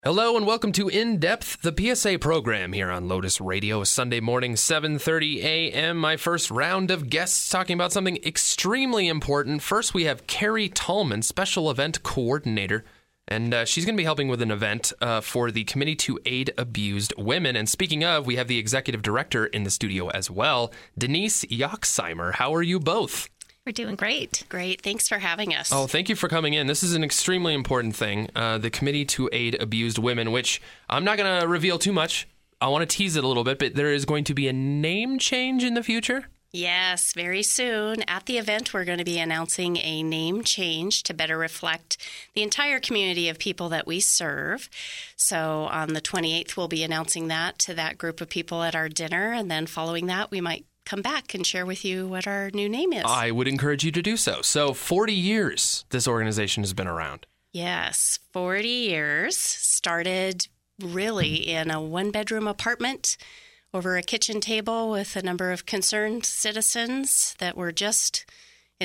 Hello and welcome to In Depth, the PSA program here on Lotus Radio, Sunday morning, 7:30 a.m. My first round of guests talking about something extremely important. First, we have Carrie Tallman, Special Event Coordinator, and she's going to be helping with an event for the Committee to Aid Abused Women. And speaking of, we have the Executive Director in the studio as well, Denise Yoxsimer. How are you both? We're doing great. Great. Thanks for having us. Oh, thank you for coming in. This is an extremely important thing. The Committee to Aid Abused Women, which I'm not going to reveal too much. I want to tease it a little bit, but there is going to be a name change in the future. Yes, very soon. At the event, we're going to be announcing a name change to better reflect the entire community of people that we serve. So on the 28th, we'll be announcing that to that group of people at our dinner. And then following that, we might come back and share with you what our new name is. I would encourage you to do so. So 40 years this organization has been around. Yes, 40 years. Started really in a one-bedroom apartment over a kitchen table with a number of concerned citizens that were just in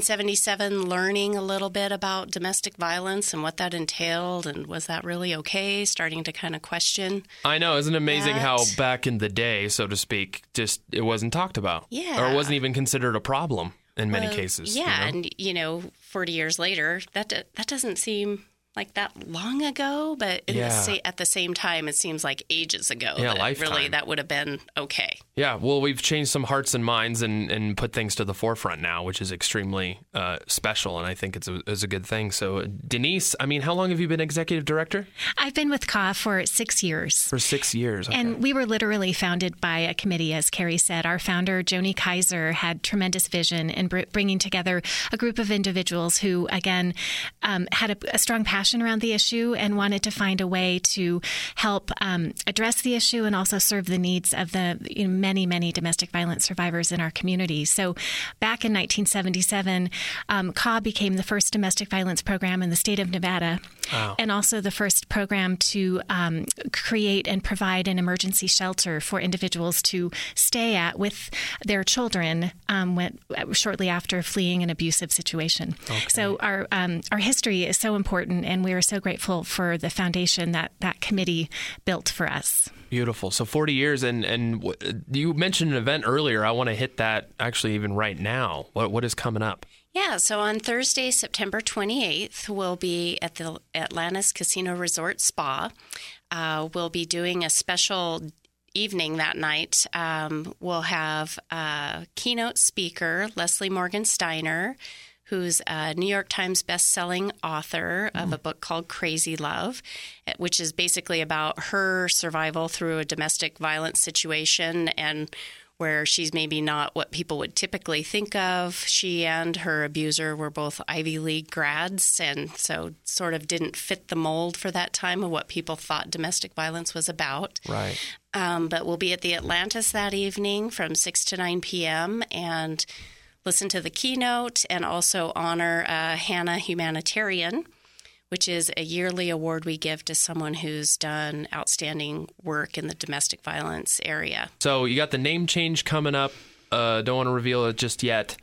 1977 learning a little bit about domestic violence and what that entailed, and was that really okay, starting to kind of question. I know, isn't it amazing that. how back in the day, so to speak, just it wasn't talked about. Yeah. Or it wasn't even considered a problem in many cases. Yeah, you know? and 40 years later, that doesn't seem like that long ago, but at the same time, it seems like ages ago. Yeah, that lifetime. Really, that would have been okay. Yeah, well, we've changed some hearts and minds and put things to the forefront now, which is extremely special, and I think it's a good thing. So, Denise, I mean, how long have you been Executive Director? I've been with CAW for 6 years. For 6 years, okay. And we were literally founded by a committee, as Carrie said. Our founder, Joni Kaiser, had tremendous vision in bringing together a group of individuals who, again, had a strong passion around the issue and wanted to find a way to help address the issue and also serve the needs of the many, many domestic violence survivors in our community. So back in 1977, CAW became the first domestic violence program in the state of Nevada. Wow. And also the first program to create and provide an emergency shelter for individuals to stay at with their children shortly after fleeing an abusive situation. Okay. So our history is so important, and we are so grateful for the foundation that committee built for us. Beautiful. So 40 years, and you mentioned an event earlier. I want to hit that actually even right now. What is coming up? Yeah, so on Thursday, September 28th, we'll be at the Atlantis Casino Resort Spa. We'll be doing a special evening that night. We'll have a keynote speaker, Leslie Morgan Steiner, who's a New York Times best-selling author of a book called Crazy Love, which is basically about her survival through a domestic violence situation and where she's maybe not what people would typically think of. She and her abuser were both Ivy League grads, and so sort of didn't fit the mold for that time of what people thought domestic violence was about. Right. But we'll be at the Atlantis that evening from 6 to 9 p.m., and listen to the keynote and also honor Hannah Humanitarian, which is a yearly award we give to someone who's done outstanding work in the domestic violence area. So you got the name change coming up. Don't want to reveal it just yet.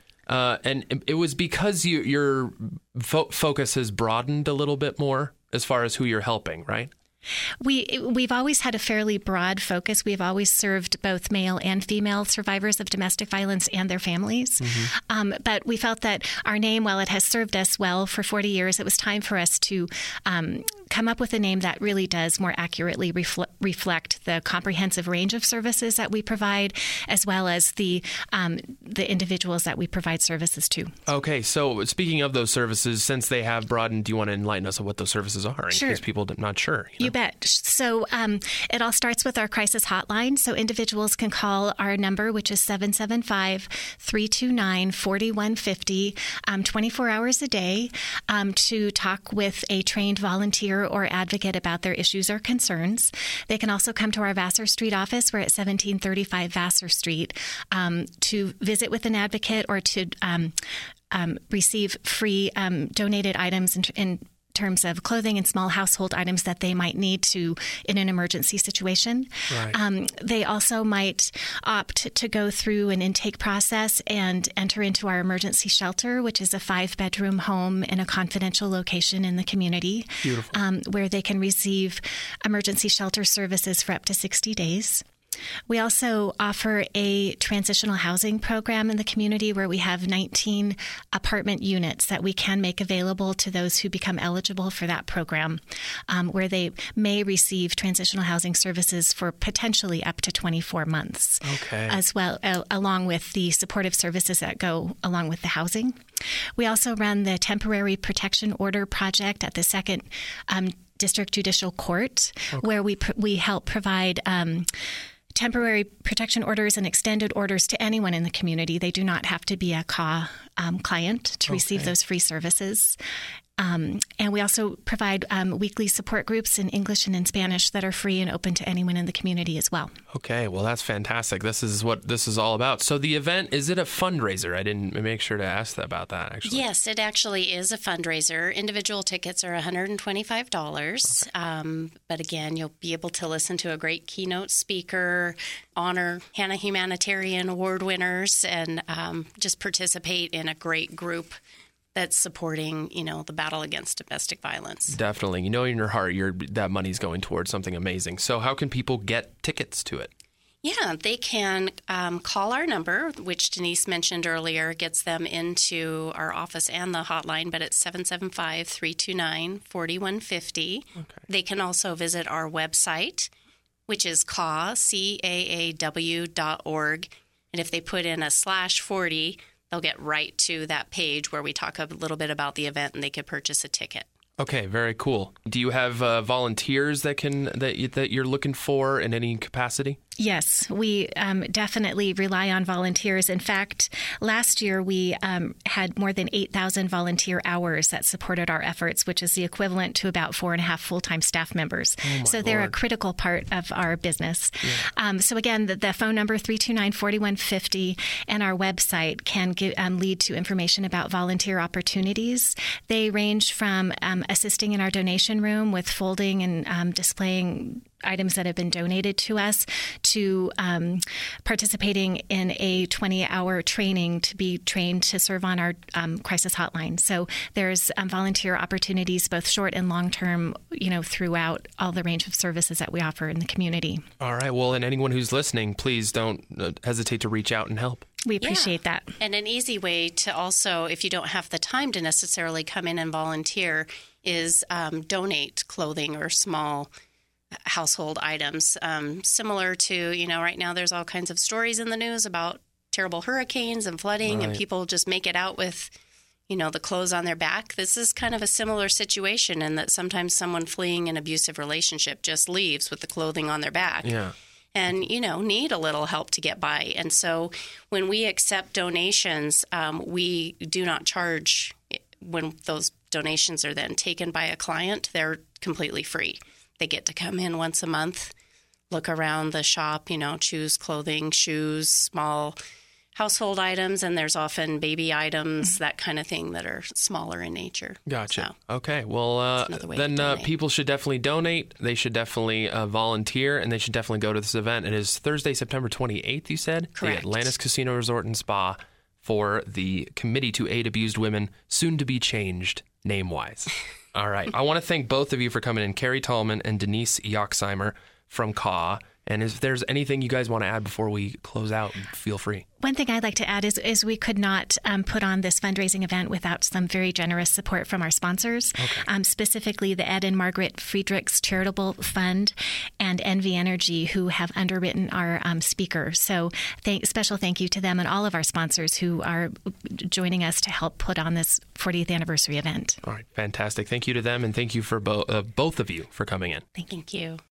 And it was because your focus has broadened a little bit more as far as who you're helping, right? We've always had a fairly broad focus. We've always served both male and female survivors of domestic violence and their families. Mm-hmm. But we felt that our name, while it has served us well for 40 years, it was time for us to come up with a name that really does more accurately reflect the comprehensive range of services that we provide, as well as the individuals that we provide services to. Okay, so speaking of those services, since they have broadened, do you want to enlighten us on what those services are in case people are not sure? You bet. So it all starts with our crisis hotline. So individuals can call our number, which is 775-329-4150, 24 hours a day, to talk with a trained volunteer or advocate about their issues or concerns. They can also come to our Vassar Street office. We're at 1735 Vassar Street to visit with an advocate or to receive free donated items and terms of clothing and small household items that they might need to in an emergency situation. Right. They also might opt to go through an intake process and enter into our emergency shelter, which is a 5-bedroom home in a confidential location in the community. Beautiful. Where they can receive emergency shelter services for up to 60 days. We also offer a transitional housing program in the community where we have 19 apartment units that we can make available to those who become eligible for that program, where they may receive transitional housing services for potentially up to 24 months. Okay. As well, along with the supportive services that go along with the housing. We also run the Temporary Protection Order Project at the 2nd District Judicial Court, where we help provide temporary protection orders and extended orders to anyone in the community. They do not have to be a CAW client to receive those free services. And we also provide weekly support groups in English and in Spanish that are free and open to anyone in the community as well. Okay, well, that's fantastic. This is what this is all about. So the event, is it a fundraiser? I didn't make sure to ask about that, actually. Yes, it actually is a fundraiser. Individual tickets are $125. Okay. But again, you'll be able to listen to a great keynote speaker, honor Hannah Humanitarian Award winners, and just participate in a great group that's supporting, the battle against domestic violence. Definitely. In your heart, that money's going towards something amazing. So how can people get tickets to it? Yeah, they can call our number, which Denise mentioned earlier, gets them into our office and the hotline, but it's 775-329-4150. Okay. They can also visit our website, which is CAAW.org. And if they put in a /40, they'll get right to that page where we talk a little bit about the event and they could purchase a ticket. Okay, very cool. Do you have volunteers that you're looking for in any capacity? Yes, we definitely rely on volunteers. In fact, last year we had more than 8,000 volunteer hours that supported our efforts, which is the equivalent to about 4.5 full-time staff members. So they're a critical part of our business. Yeah. So again, the phone number 329-4150 and our website can lead to information about volunteer opportunities. They range from assisting in our donation room with folding and displaying items that have been donated to us, to participating in a 20-hour training to be trained to serve on our crisis hotline. So there's volunteer opportunities, both short and long-term, throughout all the range of services that we offer in the community. All right. Well, and anyone who's listening, please don't hesitate to reach out and help. We appreciate that. And an easy way to also, if you don't have the time to necessarily come in and volunteer, is donate clothing or small household items. Similar to, right now there's all kinds of stories in the news about terrible hurricanes and flooding, and people just make it out with, the clothes on their back. This is kind of a similar situation in that sometimes someone fleeing an abusive relationship just leaves with the clothing on their back. Yeah. And, need a little help to get by. And so when we accept donations, we do not charge. When those donations are then taken by a client, they're completely free. They get to come in once a month, look around the shop, choose clothing, shoes, small household items, and there's often baby items, that kind of thing that are smaller in nature. Gotcha. So, okay. Well, then people should definitely donate. They should definitely volunteer, and they should definitely go to this event. It is Thursday, September 28th, you said? Correct. The Atlantis Casino Resort and Spa for the Committee to Aid Abused Women, soon to be changed name-wise. All right. I want to thank both of you for coming in, Carrie Tallman and Denise Yoxsimer from CAW. And if there's anything you guys want to add before we close out, feel free. One thing I'd like to add is we could not put on this fundraising event without some very generous support from our sponsors, specifically the Ed and Margaret Friedrichs Charitable Fund and NV Energy, who have underwritten our speaker. So special thank you to them and all of our sponsors who are joining us to help put on this 40th anniversary event. All right. Fantastic. Thank you to them, and thank you for both of you for coming in. Thank you.